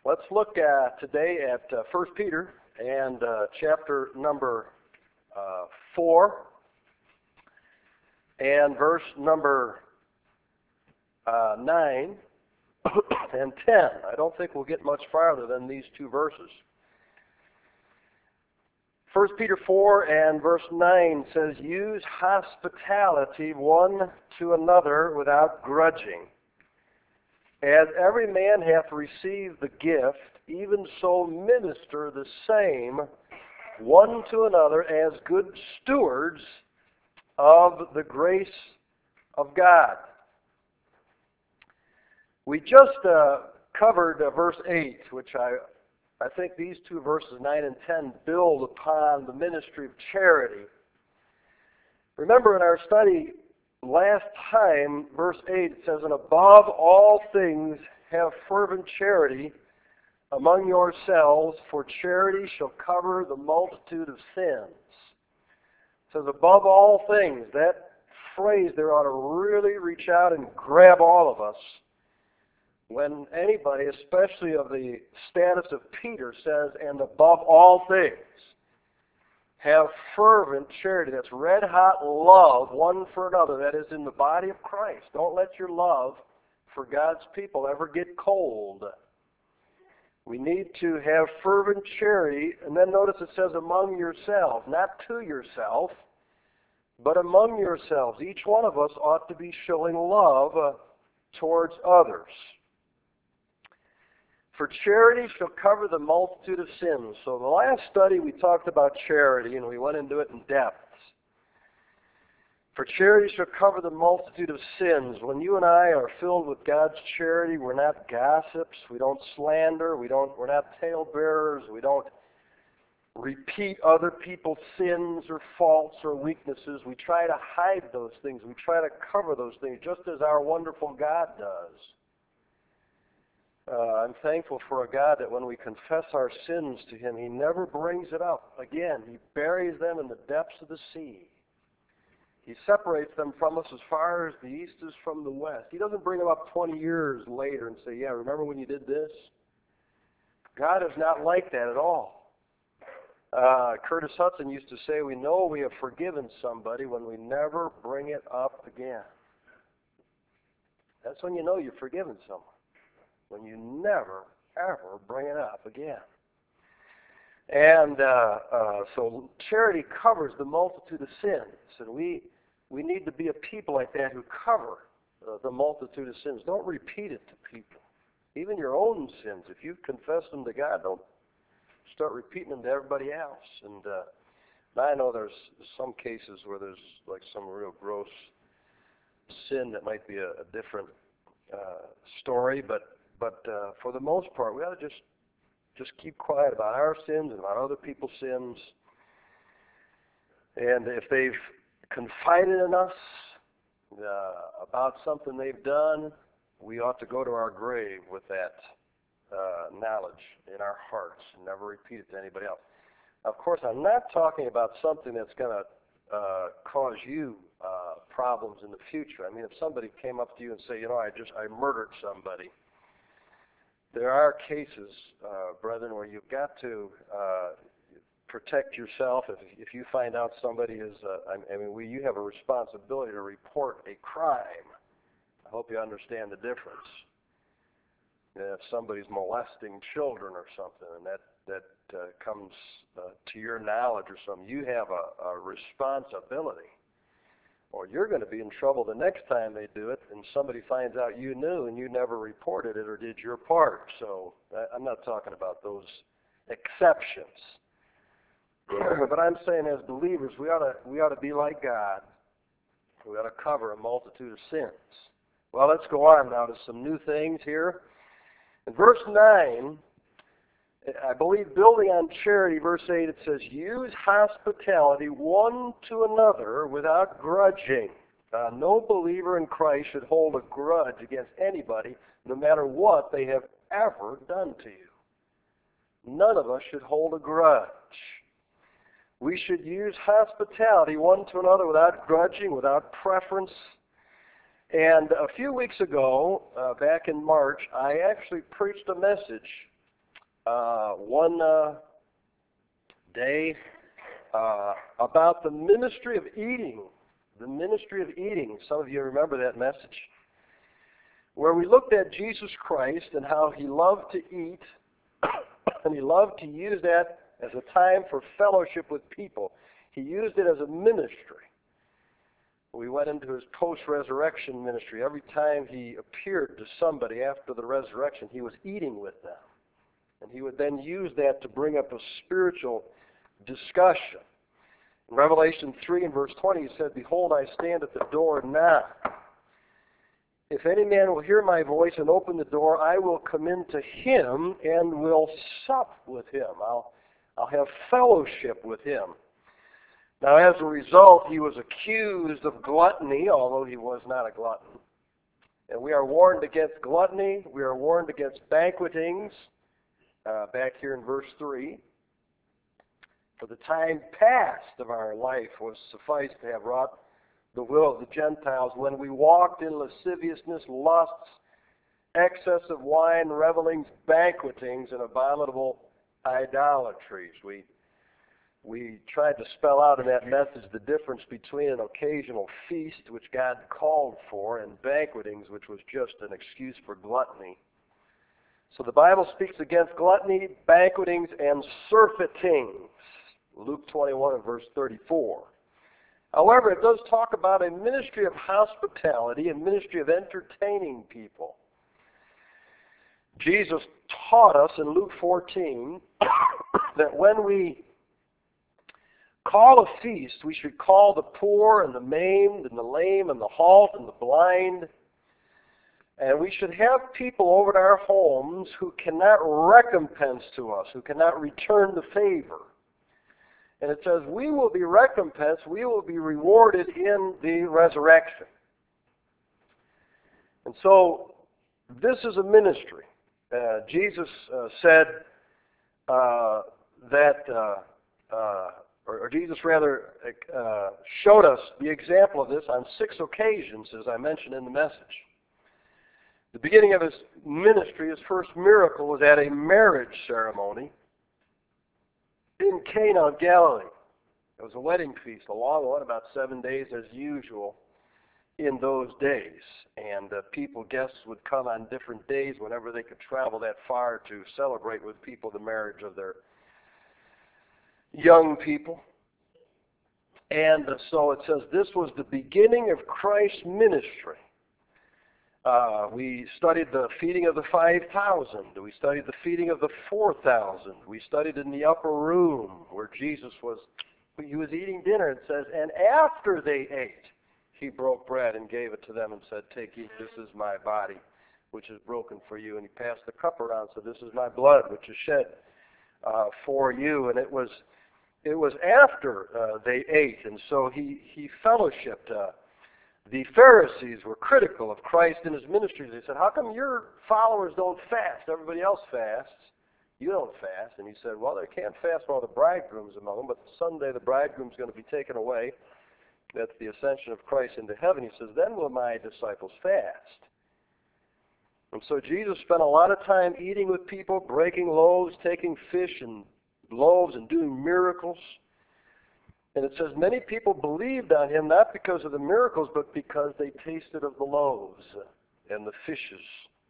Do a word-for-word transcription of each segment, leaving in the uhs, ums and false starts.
Let's look uh, today at uh, First Peter and uh, chapter number uh, four and verse number uh, nine and ten. I don't think we'll get much farther than these two verses. First Peter four and verse nine says, "Use hospitality one to another without grudging. As every man hath received the gift, even so minister the same one to another as good stewards of the grace of God." We just uh, covered uh, verse eight, which I, I think these two verses, nine and ten, build upon the ministry of charity. Remember in our study last time, verse eight, it says, "And above all things have fervent charity among yourselves, for charity shall cover the multitude of sins." It says, above all things. That phrase there ought to really reach out and grab all of us when anybody, especially of the status of Peter, says, "And above all things have fervent charity." That's red-hot love one for another. That is in the body of Christ. Don't let your love for God's people ever get cold. We need to have fervent charity. And then notice it says among yourselves, not to yourself, but among yourselves. Each one of us ought to be showing love uh, towards others. "For charity shall cover the multitude of sins." So the last study we talked about charity, and we went into it in depth. "For charity shall cover the multitude of sins." When you and I are filled with God's charity, we're not gossips, we don't slander, we don't, we're not talebearers, we don't repeat other people's sins or faults or weaknesses. We try to hide those things. We try to cover those things, just as our wonderful God does. Uh, I'm thankful for a God that when we confess our sins to Him, He never brings it up again. He buries them in the depths of the sea. He separates them from us as far as the east is from the west. He doesn't bring them up twenty years later and say, "Yeah, remember when you did this?" God is not like that at all. Uh, Curtis Hudson used to say, "We know we have forgiven somebody when we never bring it up again." That's when you know you've forgiven someone. When you never, ever bring it up again. And uh, uh, so charity covers the multitude of sins. And we we need to be a people like that who cover uh, the multitude of sins. Don't repeat it to people. Even your own sins. If you confess them to God, don't start repeating them to everybody else. And uh, I know there's some cases where there's like some real gross sin that might be a, a different uh, story, but But uh, for the most part, we ought to just just keep quiet about our sins and about other people's sins. And if they've confided in us uh, about something they've done, we ought to go to our grave with that uh, knowledge in our hearts and never repeat it to anybody else. Of course, I'm not talking about something that's going to uh, cause you uh, problems in the future. I mean, if somebody came up to you and say, "You know, I just I murdered somebody," there are cases, uh, brethren, where you've got to uh, protect yourself. If, if you find out somebody is, uh, I mean, we, you have a responsibility to report a crime. I hope you understand the difference. If somebody's molesting children or something, and that that uh, comes uh, to your knowledge or something, you have a, a responsibility. Or you're going to be in trouble the next time they do it, and somebody finds out you knew and you never reported it or did your part. So I'm not talking about those exceptions. But I'm saying as believers, we ought to we ought to be like God. We ought to cover a multitude of sins. Well, let's go on now to some new things here. In verse nine, I believe building on charity, verse eight, it says, "Use hospitality one to another without grudging." Uh, no believer in Christ should hold a grudge against anybody, no matter what they have ever done to you. None of us should hold a grudge. We should use hospitality one to another without grudging, without preference. And a few weeks ago, uh, back in March, I actually preached a message uh, one uh, day uh, about the ministry of eating. The ministry of eating. Some of you remember that message, where we looked at Jesus Christ and how he loved to eat, and he loved to use that as a time for fellowship with people. He used it as a ministry. We went into his post-resurrection ministry. Every time he appeared to somebody after the resurrection, he was eating with them. And he would then use that to bring up a spiritual discussion. In Revelation three and verse twenty, he said, "Behold, I stand at the door and knock. If any man will hear my voice and open the door, I will come into him and will sup with him." I'll, I'll have fellowship with him. Now, as a result, he was accused of gluttony, although he was not a glutton. And we are warned against gluttony. We are warned against banquetings, uh, back here in verse three. For the time past of our life was sufficed to have wrought the will of the Gentiles, when we walked in lasciviousness, lusts, excess of wine, revelings, banquetings, and abominable idolatries. We We tried to spell out in that message the difference between an occasional feast, which God called for, and banquetings, which was just an excuse for gluttony. So the Bible speaks against gluttony, banquetings, and surfeitings. Luke twenty-one and verse thirty-four. However, it does talk about a ministry of hospitality, a ministry of entertaining people. Jesus taught us in Luke fourteen that when we call a feast, we should call the poor and the maimed and the lame and the halt and the blind. And we should have people over at our homes who cannot recompense to us, who cannot return the favor. And it says, we will be recompensed, we will be rewarded in the resurrection. And so, this is a ministry. Uh, Jesus uh, said uh, that, uh, uh, or, or Jesus rather uh, showed us the example of this on six occasions, as I mentioned in the message. The beginning of his ministry, his first miracle, was at a marriage ceremony in Cana of Galilee. It was a wedding feast, a long one, about seven days as usual in those days. And uh, people, guests would come on different days whenever they could travel that far to celebrate with people the marriage of their young people. And uh, so it says this was the beginning of Christ's ministry. Uh, we studied the feeding of the five thousand. We studied the feeding of the four thousand. We studied in the upper room where Jesus was, he was eating dinner. It says, and after they ate, he broke bread and gave it to them and said, take, eat, this is my body, which is broken for you. And he passed the cup around, so this is my blood, which is shed uh, for you. And it was it was after uh, they ate, and so he, he fellowshipped. Uh, The Pharisees were critical of Christ and his ministry. They said, how come your followers don't fast? Everybody else fasts. You don't fast. And he said, well, they can't fast while the bridegroom's among them, but someday the bridegroom's going to be taken away. That's the ascension of Christ into heaven. He says, then will my disciples fast. And so Jesus spent a lot of time eating with people, breaking loaves, taking fish and loaves and doing miracles. And it says many people believed on him not because of the miracles, but because they tasted of the loaves and the fishes.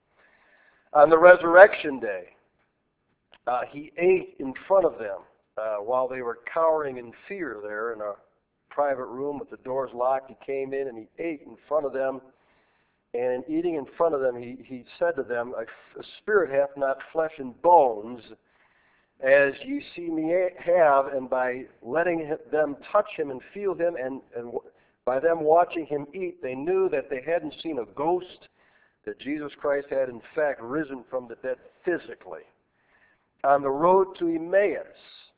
On the resurrection day, uh, he ate in front of them uh, while they were cowering in fear there in a private room with the doors locked. He came in and he ate in front of them. And in eating in front of them, he, he said to them, a, a spirit hath not flesh and bones, as ye see me have, and by letting them touch him and feel him, and, and by them watching him eat, they knew that they hadn't seen a ghost, that Jesus Christ had in fact risen from the dead physically. On the road to Emmaus,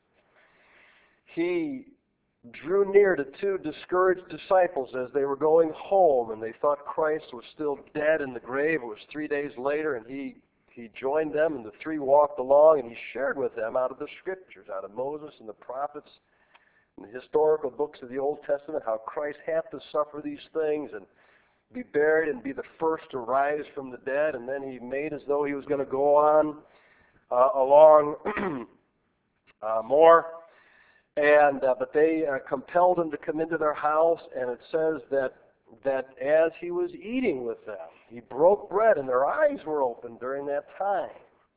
he drew near to two discouraged disciples as they were going home, and they thought Christ was still dead in the grave. It was three days later, and he He joined them, and the three walked along, and he shared with them out of the Scriptures, out of Moses and the prophets, and the historical books of the Old Testament, how Christ had to suffer these things and be buried and be the first to rise from the dead. And then he made as though he was going to go on uh, along uh, more. And uh, but they uh, compelled him to come into their house, and it says that that as he was eating with them, he broke bread, and their eyes were opened during that time.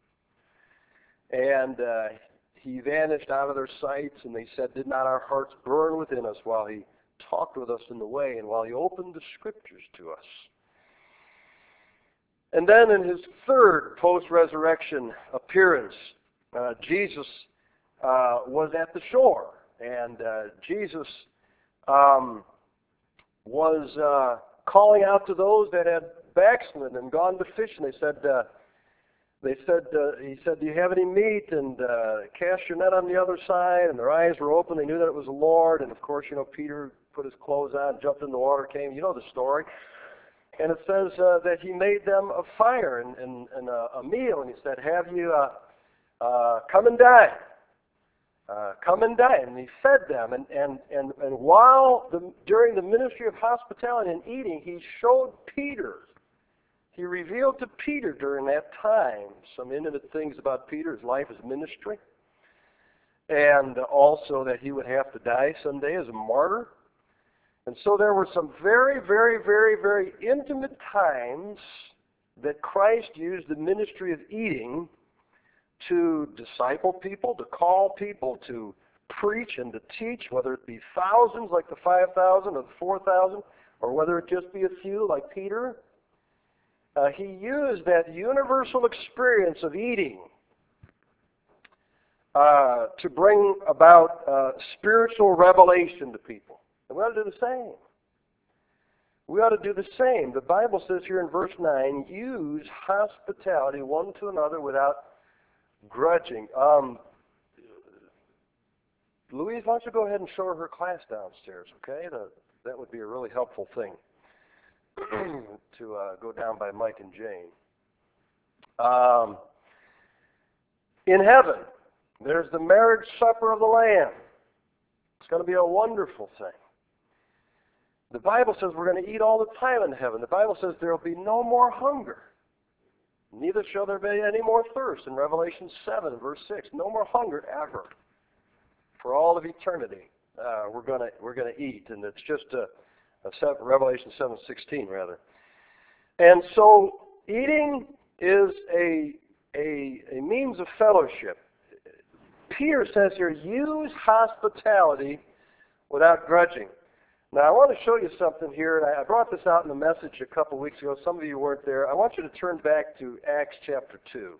And uh, he vanished out of their sights, and they said, "Did not our hearts burn within us while he talked with us in the way, and while he opened the Scriptures to us?" And then in his third post-resurrection appearance, uh, Jesus uh, was at the shore, and uh, Jesus um, was uh, calling out to those that had backslidden and gone to fishing. They said, uh, "They said, uh, he said, do you have any meat? And uh, cast your net on the other side." And their eyes were open. They knew that it was the Lord. And of course, you know, Peter put his clothes on, jumped in the water, came. You know the story. And it says uh, that he made them a fire and, and, and a, a meal, and he said, "Have you uh, uh, come and dine? Uh, come and dine." And he fed them. And and and and while the during the ministry of hospitality and eating, he showed Peter. He revealed to Peter during that time some intimate things about Peter's life as ministry, and also that he would have to die someday as a martyr. And so there were some very, very, very, very intimate times that Christ used the ministry of eating to disciple people, to call people, to preach and to teach, whether it be thousands like the five thousand or the four thousand, or whether it just be a few like Peter. Uh, he used that universal experience of eating uh, to bring about uh, spiritual revelation to people. And we ought to do the same. We ought to do the same. The Bible says here in verse nine, "Use hospitality one to another without grudging." Um, Louise, why don't you go ahead and show her her class downstairs, okay? The, that would be a really helpful thing to uh, go down by Mike and Jane. Um, in heaven, there's the marriage supper of the Lamb. It's going to be a wonderful thing. The Bible says we're going to eat all the time in heaven. The Bible says there will be no more hunger. Neither shall there be any more thirst. In Revelation seven, verse six, no more hunger ever. For all of eternity, uh, we're going to we're going to eat, and it's just a, a seven, Revelation seven sixteen rather. And so eating is a a a means of fellowship. Peter says here, "Use hospitality without grudging." Now, I want to show you something here, and I brought this out in the message a couple weeks ago. Some of you weren't there. I want you to turn back to Acts chapter two.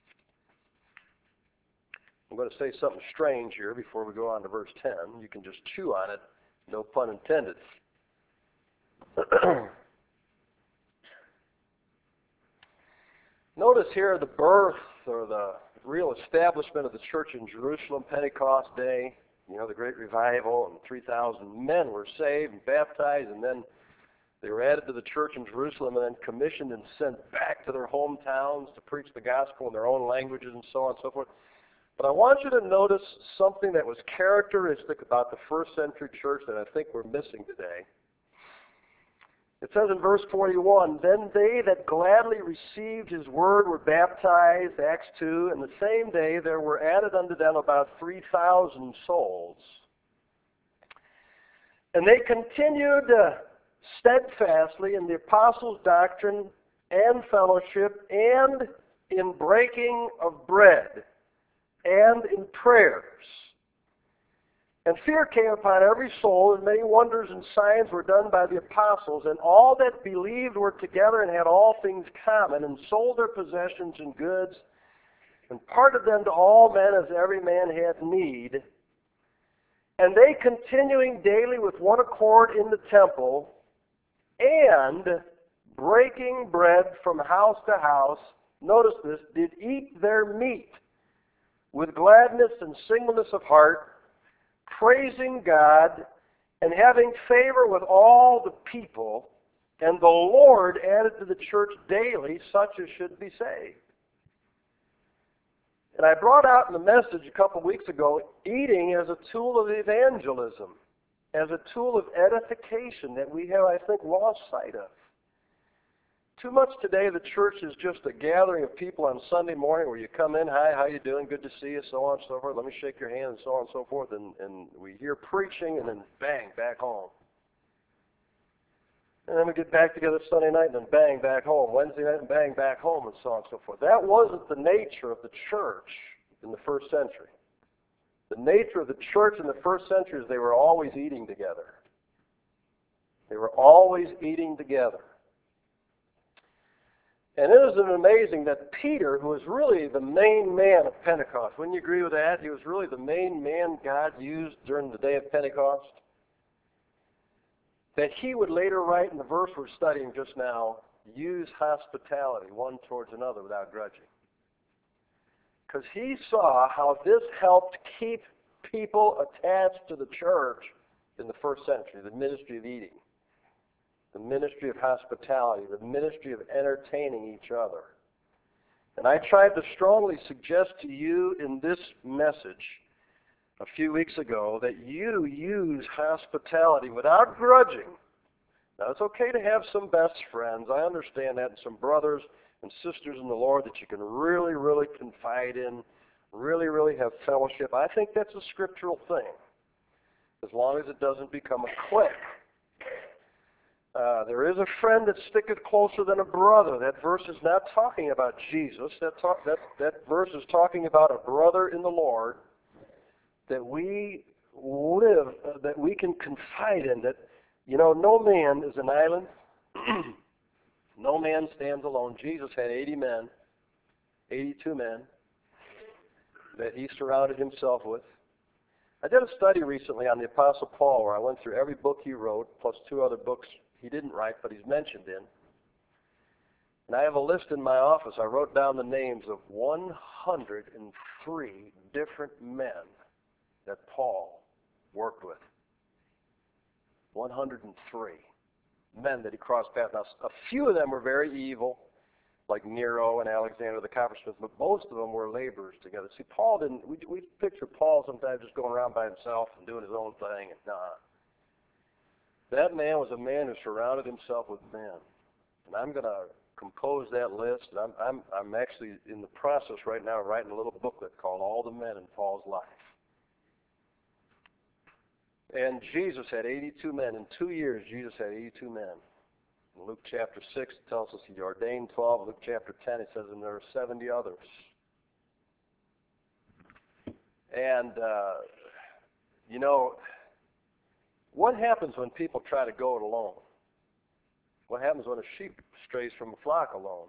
I'm going to say something strange here before we go on to verse ten. You can just chew on it, no pun intended. Notice here the birth or the real establishment of the church in Jerusalem, Pentecost Day. You know, the great revival, and three thousand men were saved and baptized, and then they were added to the church in Jerusalem and then commissioned and sent back to their hometowns to preach the gospel in their own languages and so on and so forth. But I want you to notice something that was characteristic about the first century church that I think we're missing today. It says in verse forty-one, "Then they that gladly received his word were baptized," Acts two, "and the same day there were added unto them about three thousand souls. And they continued uh, steadfastly in the apostles' doctrine and fellowship, and in breaking of bread, and in prayers. And fear came upon every soul, and many wonders and signs were done by the apostles. And all that believed were together and had all things common, and sold their possessions and goods, and parted them to all men as every man had need. And they continuing daily with one accord in the temple, and breaking bread from house to house," notice this, "did eat their meat with gladness and singleness of heart, praising God, and having favor with all the people. And the Lord added to the church daily such as should be saved." And I brought out in the message a couple weeks ago, eating as a tool of evangelism, as a tool of edification that we have, I think, lost sight of. Too much today, the church is just a gathering of people on Sunday morning where you come in, hi, how you doing, good to see you, so on and so forth, let me shake your hand, and so on and so forth, and, and we hear preaching, and then bang, back home. And then we get back together Sunday night, and then bang, back home. Wednesday night, and bang, back home, and so on and so forth. That wasn't the nature of the church in the first century. The nature of the church in the first century is they were always eating together. They were always eating together. And it isn't amazing that Peter, who was really the main man of Pentecost, wouldn't you agree with that? He was really the main man God used during the day of Pentecost. That he would later write in the verse we're studying just now, use hospitality one towards another without grudging. Because he saw how this helped keep people attached to the church in the first century, the ministry of eating, the ministry of hospitality, the ministry of entertaining each other. And I tried to strongly suggest to you in this message a few weeks ago that you use hospitality without grudging. Now, it's okay to have some best friends. I understand that, and some brothers and sisters in the Lord that you can really, really confide in, really, really have fellowship. I think that's a scriptural thing, as long as it doesn't become a clique. Uh, there is a friend that sticketh closer than a brother. That verse is not talking about Jesus. That, talk, that, that verse is talking about a brother in the Lord that we live, uh, that we can confide in. That, you know, no man is an island. No man stands alone. Jesus had eighty men, eighty-two men that he surrounded himself with. I did a study recently on the Apostle Paul where I went through every book he wrote, plus two other books he didn't write, but he's mentioned in. And I have a list in my office. I wrote down the names of one hundred three different men that Paul worked with. one hundred three men that he crossed paths. Now, a few of them were very evil, like Nero and Alexander the coppersmith, but most of them were laborers together. See, Paul didn't, we, we picture Paul sometimes just going around by himself and doing his own thing, and nah. That man was a man who surrounded himself with men. And I'm going to compose that list. I'm, I'm, I'm actually in the process right now of writing a little booklet called All the Men in Paul's Life. And Jesus had eighty-two men. In two years, Jesus had eighty-two men. In Luke chapter six, it tells us he ordained twelve. Luke chapter ten, it says, and there are seventy others. And, uh, you know, what happens when people try to go it alone? What happens when a sheep strays from a flock alone?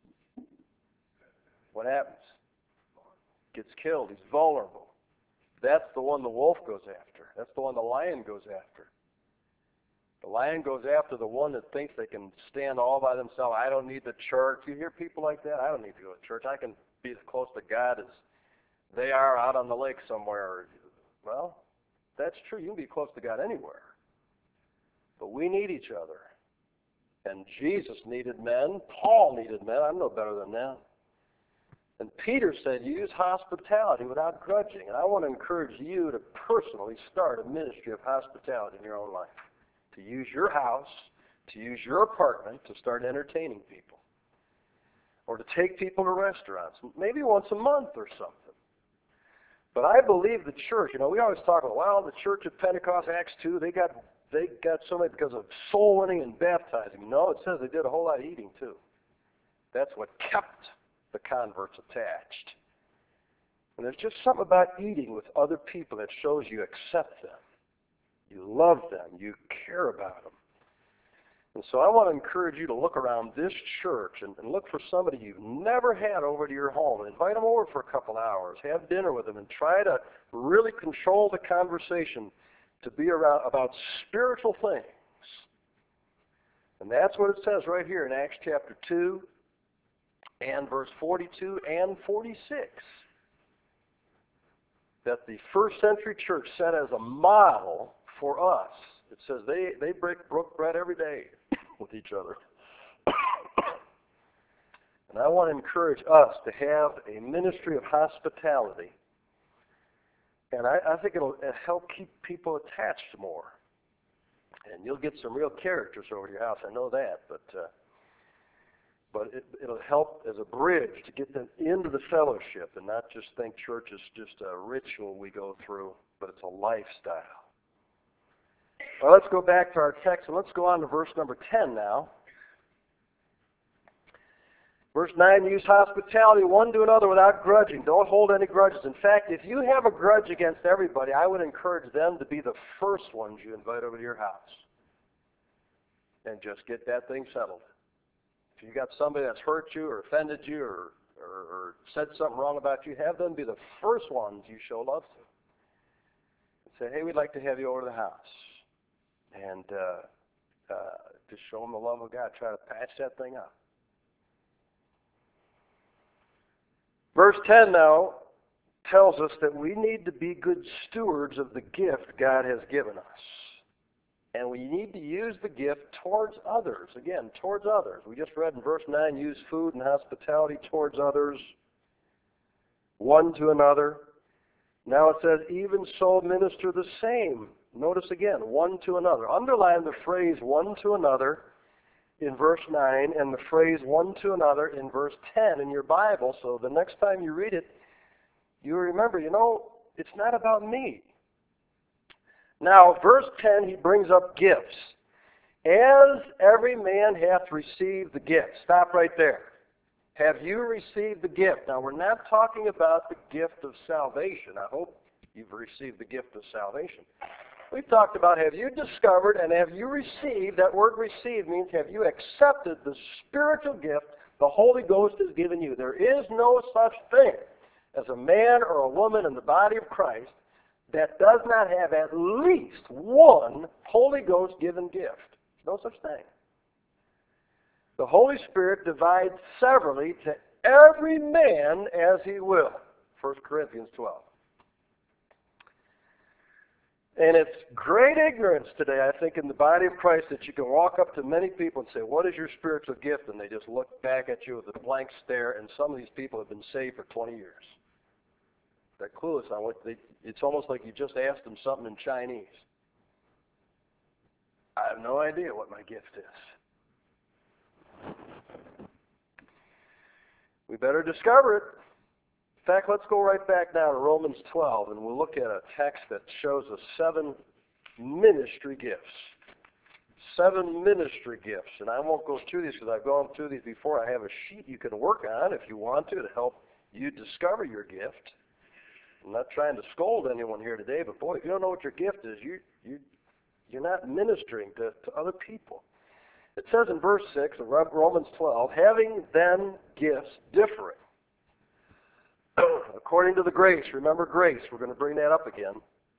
What happens? Gets killed. He's vulnerable. That's the one the wolf goes after. That's the one the lion goes after. The lion goes after the one that thinks they can stand all by themselves. I don't need the church. You hear people like that? I don't need to go to church. I can be as close to God as they are out on the lake somewhere. Well, that's true. You can be close to God anywhere. But we need each other. And Jesus needed men. Paul needed men. I'm no better than them. And Peter said, use hospitality without grudging. And I want to encourage you to personally start a ministry of hospitality in your own life. To use your house, to use your apartment to start entertaining people. Or to take people to restaurants, maybe once a month or something. But I believe the church, you know, we always talk about, well, the church of Pentecost, Acts two, they got they got so many because of soul winning and baptizing. No, it says they did a whole lot of eating too. That's what kept the converts attached. And there's just something about eating with other people that shows you accept them. You love them. You care about them. And so I want to encourage you to look around this church and, and look for somebody you've never had over to your home. And invite them over for a couple hours. Have dinner with them and try to really control the conversation to be around about spiritual things. And that's what it says right here in Acts chapter two and verse forty-two and forty-six. That the first century church set as a model for us. It says they, they break, broke bread every day with each other. And I want to encourage us to have a ministry of hospitality. And I, I think it'll help keep people attached more. And you'll get some real characters over to your house. I know that. But uh, but it, it'll help as a bridge to get them into the fellowship and not just think church is just a ritual we go through, but it's a lifestyle. Well, let's go back to our text, and let's go on to verse number ten now. Verse nine, use hospitality one to another without grudging. Don't hold any grudges. In fact, if you have a grudge against everybody, I would encourage them to be the first ones you invite over to your house. And just get that thing settled. If you got somebody that's hurt you or offended you or, or, or said something wrong about you, have them be the first ones you show love to. And say, hey, we'd like to have you over to the house. And uh, uh, just show them the love of God. Try to patch that thing up. Verse ten now tells us that we need to be good stewards of the gift God has given us. And we need to use the gift towards others. Again, towards others. We just read in verse nine, use food and hospitality towards others, one to another. Now it says, even so minister the same. Notice again, one to another. Underline the phrase one to another in verse nine and the phrase one to another in verse ten in your Bible. So the next time you read it, you remember, you know, it's not about me. Now, verse ten, he brings up gifts. As every man hath received the gift. Stop right there. Have you received the gift? Now, we're not talking about the gift of salvation. I hope you've received the gift of salvation. We've talked about have you discovered and have you received, that word received means have you accepted the spiritual gift the Holy Ghost has given you. There is no such thing as a man or a woman in the body of Christ that does not have at least one Holy Ghost given gift. No such thing. The Holy Spirit divides severally to every man as he will. First Corinthians twelve. And it's great ignorance today, I think, in the body of Christ that you can walk up to many people and say, what is your spiritual gift? And they just look back at you with a blank stare, and some of these people have been saved for twenty years. They're clueless on what they, it's almost like you just asked them something in Chinese. I have no idea what my gift is. We better discover it. In fact, let's go right back now to Romans twelve, and we'll look at a text that shows us seven ministry gifts. Seven ministry gifts. And I won't go through these because I've gone through these before. I have a sheet you can work on if you want to to help you discover your gift. I'm not trying to scold anyone here today, but boy, if you don't know what your gift is, you, you, you're not ministering to, to other people. It says in verse six of Romans twelve, having then gifts differing, according to the grace. Remember grace. We're going to bring that up again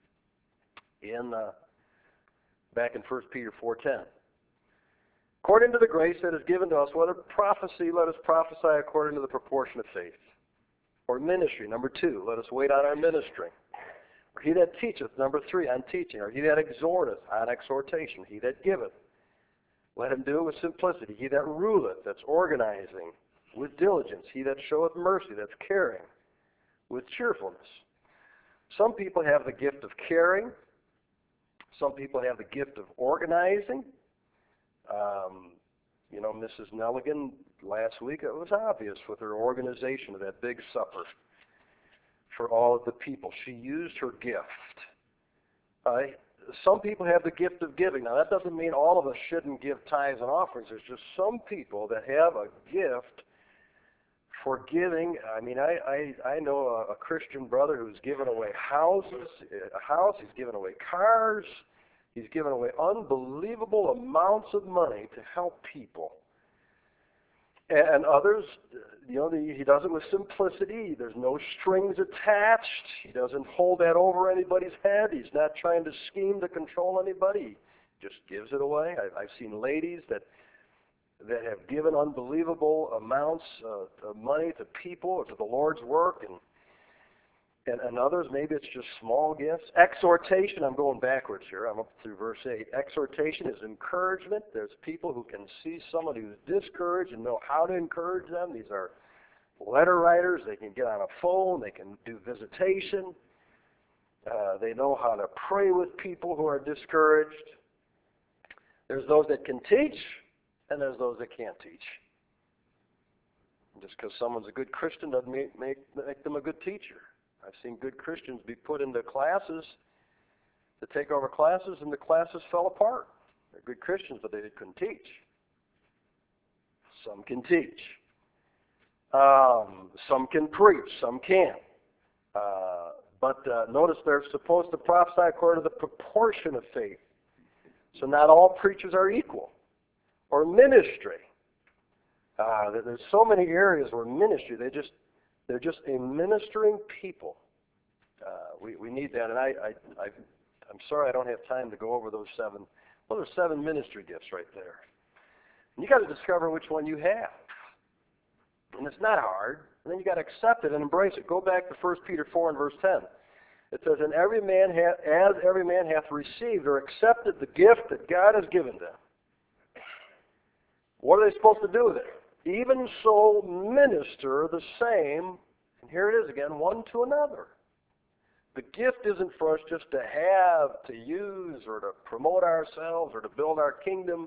in uh, back in First Peter four ten. According to the grace that is given to us, whether prophecy, let us prophesy according to the proportion of faith. Or ministry, number two, let us wait on our ministering. Or he that teacheth, number three, on teaching. Or he that exhorteth, on exhortation. He that giveth, let him do it with simplicity. He that ruleth, that's organizing, with diligence. He that showeth mercy, that's caring, with cheerfulness. Some people have the gift of caring. Some people have the gift of organizing. Um, you know, Missus Nelligan, last week, it was obvious with her organization of that big supper for all of the people. She used her gift. Uh, some people have the gift of giving. Now, that doesn't mean all of us shouldn't give tithes and offerings. There's just some people that have a gift for giving. I mean, I, I, I know a, a Christian brother who's given away houses, a house. He's given away cars. He's given away unbelievable amounts of money to help people. And others, you know, the, he does it with simplicity. There's no strings attached. He doesn't hold that over anybody's head. He's not trying to scheme to control anybody. He just gives it away. I, I've seen ladies that that have given unbelievable amounts uh, of money to people or to the Lord's work, and, and and others, maybe it's just small gifts. Exhortation, I'm going backwards here. I'm up through verse eight. Exhortation is encouragement. There's people who can see somebody who's discouraged and know how to encourage them. These are letter writers. They can get on a phone. They can do visitation. Uh, they know how to pray with people who are discouraged. There's those that can teach, and there's those that can't teach. Just because someone's a good Christian doesn't make, make, make them a good teacher. I've seen good Christians be put into classes to take over classes, and the classes fell apart. They're good Christians, but they couldn't teach. Some can teach. Um, some can preach. Some can't. Uh, but uh, notice they're supposed to prophesy according to the proportion of faith. So not all preachers are equal. Or ministry. Uh, there's so many areas where ministry, they just, they're just a ministering people. Uh, we, we need that. And I, I, I, I'm sorry I don't have time to go over those seven. Well, there's seven ministry gifts right there. And you got to discover which one you have. And it's not hard. And then you got to accept it and embrace it. Go back to First Peter four and verse ten. It says, "And every man hath, as every man hath received or accepted the gift that God has given them." What are they supposed to do with it? "Even so minister the same," and here it is again, "one to another." The gift isn't for us just to have, to use, or to promote ourselves, or to build our kingdom.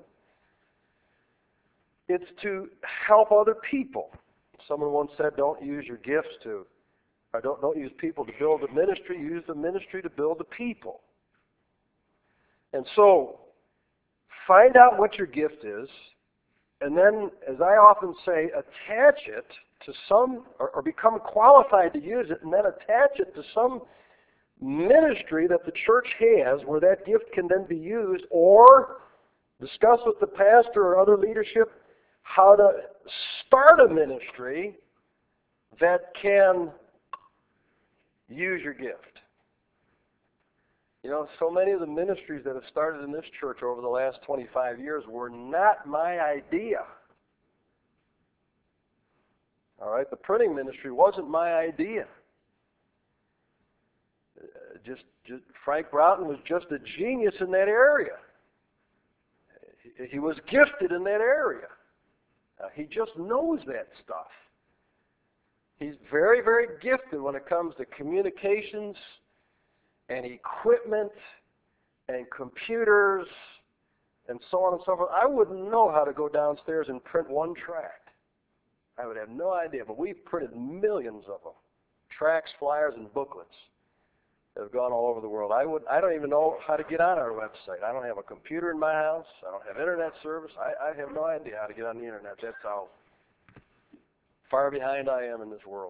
It's to help other people. Someone once said, don't use your gifts to, or don't, don't use people to build the ministry, use the ministry to build the people. And so, find out what your gift is, and then, as I often say, attach it to some, or, or become qualified to use it, and then attach it to some ministry that the church has where that gift can then be used, or discuss with the pastor or other leadership how to start a ministry that can use your gift. You know, so many of the ministries that have started in this church over the last twenty-five years were not my idea. All right, the printing ministry wasn't my idea. Uh, just, just Frank Broughton was just a genius in that area. He, he was gifted in that area. Uh, he just knows that stuff. He's very, very gifted when it comes to communications and equipment and computers and so on and so forth. I wouldn't know how to go downstairs and print one tract. I would have no idea, but we've printed millions of them. Tracts, flyers, and booklets that have gone all over the world. I would I don't even know how to get on our website. I don't have a computer in my house. I don't have internet service. I, I have no idea how to get on the internet. That's how far behind I am in this world.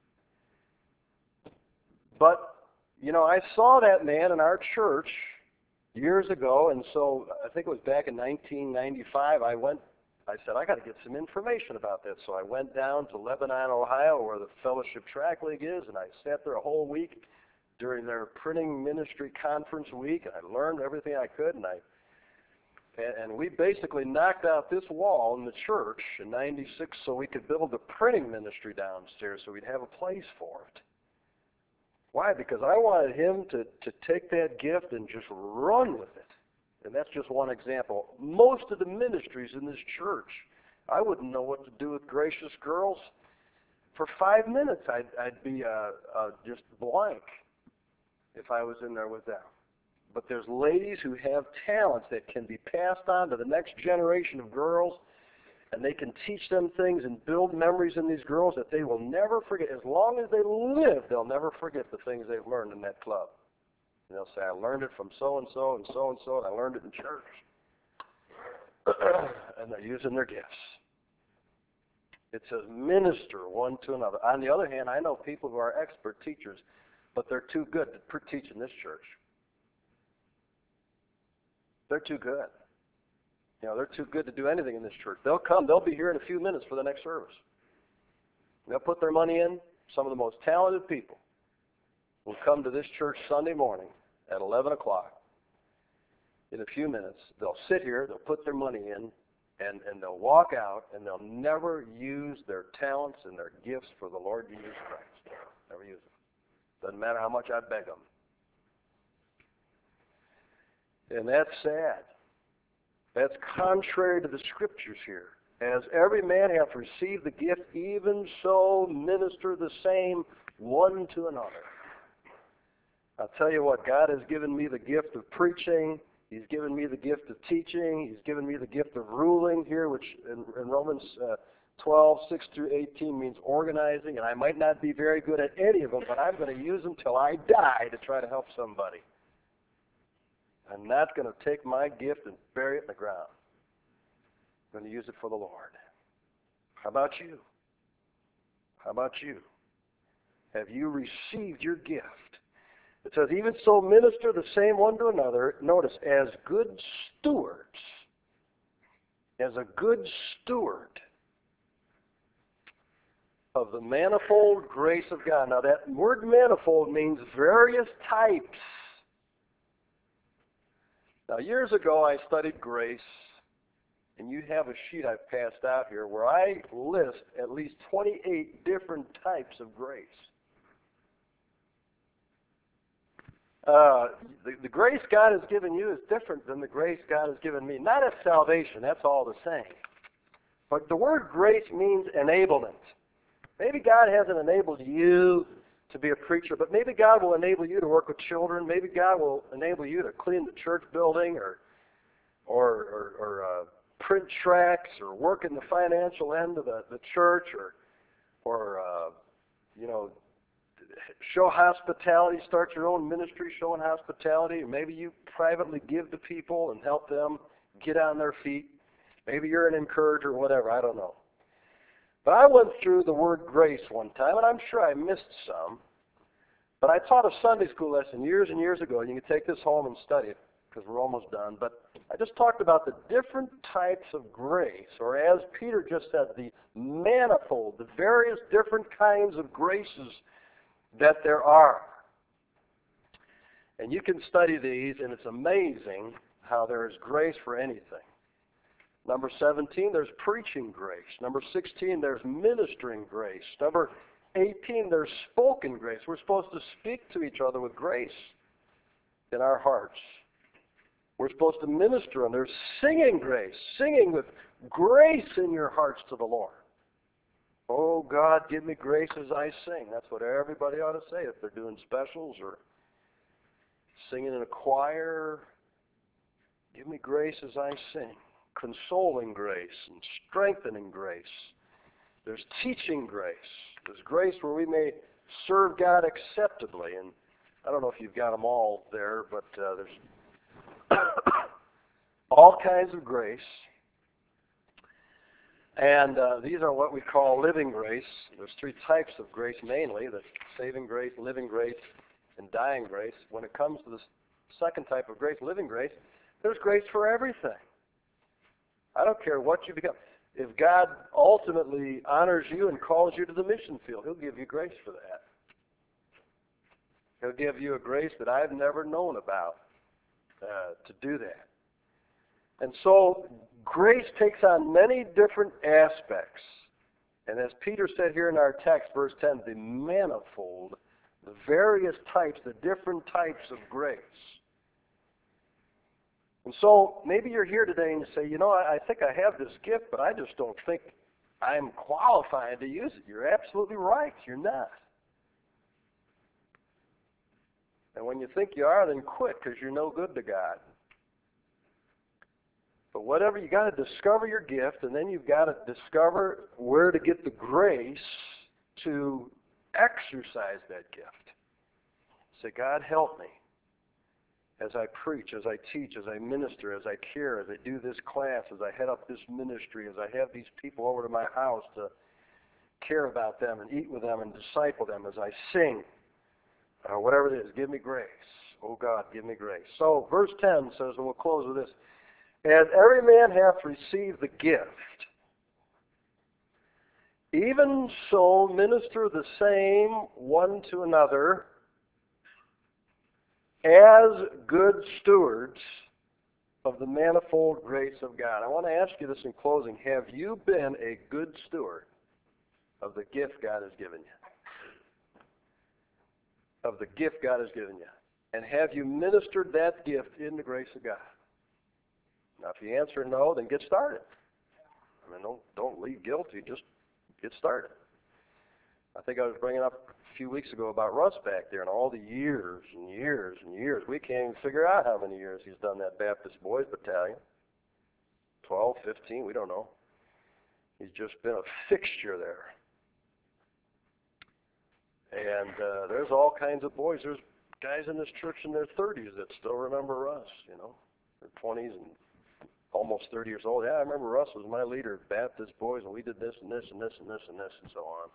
But, you know, I saw that man in our church years ago, and so I think it was back in nineteen ninety-five, I went, I said, I got to get some information about that. So I went down to Lebanon, Ohio, where the Fellowship Tract League is, and I sat there a whole week during their printing ministry conference week, and I learned everything I could, and I and, and we basically knocked out this wall in the church in ninety-six so we could build a printing ministry downstairs so we'd have a place for it. Why? Because I wanted him to, to take that gift and just run with it. And that's just one example. Most of the ministries in this church, I wouldn't know what to do with Gracious Girls. For five minutes, I'd, I'd be uh, uh, just blank if I was in there with them. But there's ladies who have talents that can be passed on to the next generation of girls, and they can teach them things and build memories in these girls that they will never forget. As long as they live, they'll never forget the things they've learned in that club. And they'll say, I learned it from so-and-so and so-and-so, and I learned it in church. And they're using their gifts. It says minister one to another. On the other hand, I know people who are expert teachers, but they're too good to teach in this church. They're too good. You know, they're too good to do anything in this church. They'll come. They'll be here in a few minutes for the next service. They'll put their money in. Some of the most talented people will come to this church Sunday morning at eleven o'clock. In a few minutes, they'll sit here, they'll put their money in, and, and they'll walk out, and they'll never use their talents and their gifts for the Lord Jesus Christ. Never use them. Doesn't matter how much I beg them. And that's sad. That's contrary to the Scriptures here. As every man hath received the gift, even so minister the same one to another. I'll tell you what, God has given me the gift of preaching. He's given me the gift of teaching. He's given me the gift of ruling here, which in, in Romans uh, twelve, six through eighteen means organizing, and I might not be very good at any of them, but I'm going to use them till I die to try to help somebody. I'm not going to take my gift and bury it in the ground. I'm going to use it for the Lord. How about you? How about you? Have you received your gift? It says, even so minister the same one to another, notice, as good stewards. As a good steward of the manifold grace of God. Now that word manifold means various types. Now years ago I studied grace, and you have a sheet I've passed out here where I list at least twenty-eight different types of grace. Uh, the, the grace God has given you is different than the grace God has given me. Not as salvation, that's all the same. But the word grace means enablement. Maybe God hasn't enabled you to be a preacher, but maybe God will enable you to work with children. Maybe God will enable you to clean the church building or or, or, or uh, print tracts or work in the financial end of the, the church or, or uh, you know, show hospitality, start your own ministry showing hospitality. Maybe you privately give to people and help them get on their feet. Maybe you're an encourager, whatever, I don't know. But I went through the word grace one time, and I'm sure I missed some. But I taught a Sunday school lesson years and years ago, and you can take this home and study it because we're almost done. But I just talked about the different types of grace, or as Peter just said, the manifold, the various different kinds of graces that there are. And you can study these, and it's amazing how there is grace for anything. Number seventeen, there's preaching grace. Number sixteen, there's ministering grace. Number eighteen, there's spoken grace. We're supposed to speak to each other with grace in our hearts. We're supposed to minister, and there's singing grace, singing with grace in your hearts to the Lord. Oh, God, give me grace as I sing. That's what everybody ought to say if they're doing specials or singing in a choir. Give me grace as I sing. Consoling grace and strengthening grace. There's teaching grace. There's grace where we may serve God acceptably. And I don't know if you've got them all there, but uh, there's all kinds of grace. And uh, these are what we call living grace. There's three types of grace mainly, the saving grace, living grace, and dying grace. When it comes to the second type of grace, living grace, there's grace for everything. I don't care what you become. If God ultimately honors you and calls you to the mission field, He'll give you grace for that. He'll give you a grace that I've never known about uh, to do that. And so grace takes on many different aspects. And as Peter said here in our text, verse ten, the manifold, the various types, the different types of grace. And so maybe you're here today and you say, you know, I, I think I have this gift, but I just don't think I'm qualified to use it. You're absolutely right. You're not. And when you think you are, then quit because you're no good to God. But whatever, you got to discover your gift, and then you've got to discover where to get the grace to exercise that gift. Say, God, help me as I preach, as I teach, as I minister, as I care, as I do this class, as I head up this ministry, as I have these people over to my house to care about them and eat with them and disciple them, as I sing, uh, whatever it is, give me grace. Oh, God, give me grace. So verse ten says, and we'll close with this, as every man hath received the gift, even so minister the same one to another as good stewards of the manifold grace of God. I want to ask you this in closing. Have you been a good steward of the gift God has given you? Of the gift God has given you. And have you ministered that gift in the grace of God? Now, if you answer no, then get started. I mean, don't, don't leave guilty. Just get started. I think I was bringing up a few weeks ago about Russ back there and all the years and years and years. We can't even figure out how many years he's done that Baptist Boys Battalion. twelve, fifteen, we don't know. He's just been a fixture there. And uh, there's all kinds of boys. There's guys in this church in their thirties that still remember Russ, you know. They're twenties and almost thirty years old. Yeah, I remember Russ was my leader at Baptist Boys, and we did this and this and this and this and this and so on.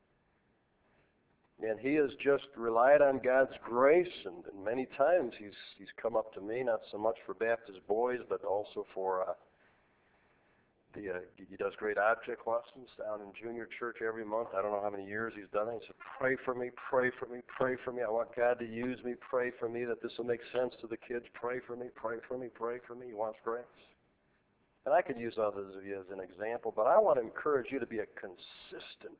And he has just relied on God's grace, and, and many times he's he's come up to me, not so much for Baptist Boys, but also for uh, the uh, he does great object lessons down in junior church every month. I don't know how many years he's done it. He said, "Pray for me, pray for me, pray for me. I want God to use me. Pray for me that this will make sense to the kids. Pray for me, pray for me, pray for me." He wants grace. And I could use others of you as an example, but I want to encourage you to be a consistent,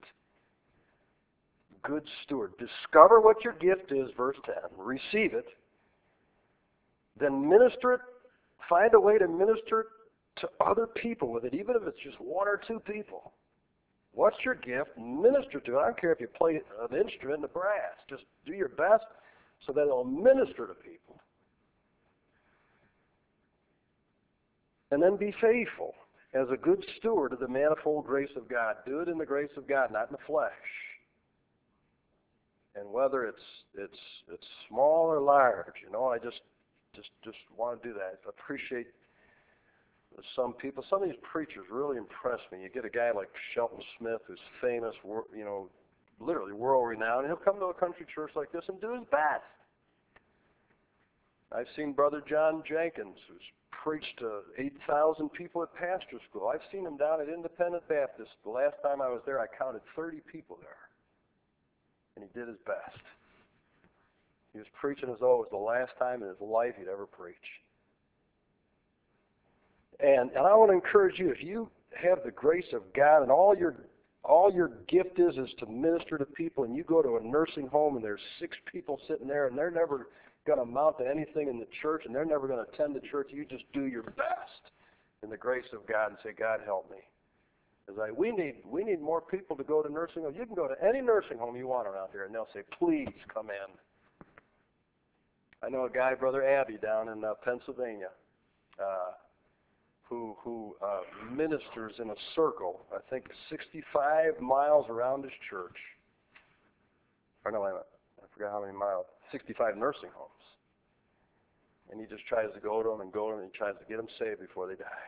good steward. Discover what your gift is, verse ten. Receive it. Then minister it. Find a way to minister it to other people with it, even if it's just one or two people. What's your gift? Minister to it. I don't care if you play an instrument, the brass. Just do your best so that it'll minister to people. And then be faithful as a good steward of the manifold grace of God. Do it in the grace of God, not in the flesh. And whether it's it's it's small or large, you know, I just just just want to do that. I appreciate some people. Some of these preachers really impress me. You get a guy like Shelton Smith, who's famous, you know, literally world-renowned, and he'll come to a country church like this and do his best. I've seen Brother John Jenkins, who's preached to eight thousand people at pastor school. I've seen him down at Independent Baptist. The last time I was there, I counted thirty people there. And he did his best. He was preaching as though it was the last time in his life he'd ever preach. And and I want to encourage you, if you have the grace of God and all your all your gift is is to minister to people, and you go to a nursing home and there's six people sitting there and they're never going to amount to anything in the church and they're never going to attend the church, you just do your best in the grace of God and say, God, help me. Because I, we need we need more people to go to nursing homes. You can go to any nursing home you want around here, and they'll say, please come in. I know a guy, Brother Abbey, down in uh, Pennsylvania, uh, who who uh, ministers in a circle, I think sixty-five miles around his church. Or no, I forgot how many miles. sixty-five nursing homes. And he just tries to go to them and go to them, and he tries to get them saved before they die.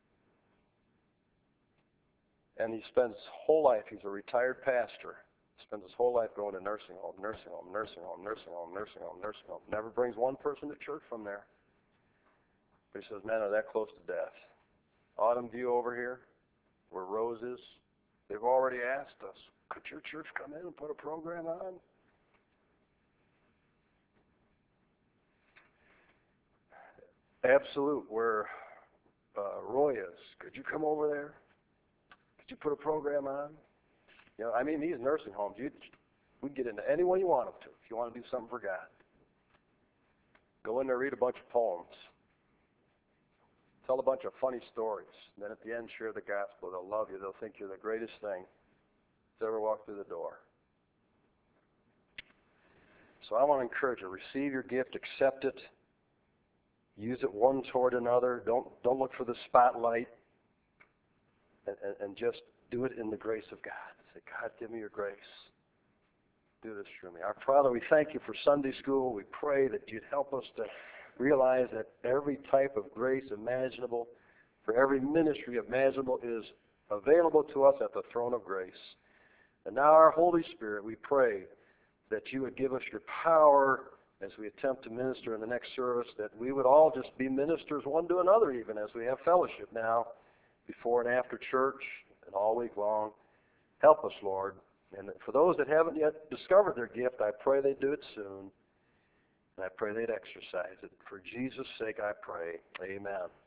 And he spends his whole life, he's a retired pastor, spends his whole life going to nursing home, nursing home, nursing home, nursing home, nursing home, nursing home. Never brings one person to church from there. But he says, men are that close to death. Autumn View over here, where Rose is, they've already asked us, could your church come in and put a program on? Absolute, where uh, Roy is, could you come over there? Could you put a program on? You know, I mean, these nursing homes, you we can get into any one you want them to if you want to do something for God. Go in there, read a bunch of poems. Tell a bunch of funny stories. And then at the end, share the gospel. They'll love you. They'll think you're the greatest thing that's ever walked through the door. So I want to encourage you. Receive your gift. Accept it. Use it one toward another. Don't, don't look for the spotlight. And, and, and just do it in the grace of God. Say, God, give me your grace. Do this for me. Our Father, we thank you for Sunday school. We pray that you'd help us to realize that every type of grace imaginable, for every ministry imaginable, is available to us at the throne of grace. And now, our Holy Spirit, we pray that you would give us your power as we attempt to minister in the next service, that we would all just be ministers one to another, even as we have fellowship now, before and after church, and all week long. Help us, Lord. And for those that haven't yet discovered their gift, I pray they do it soon. And I pray they'd exercise it. For Jesus' sake I pray. Amen.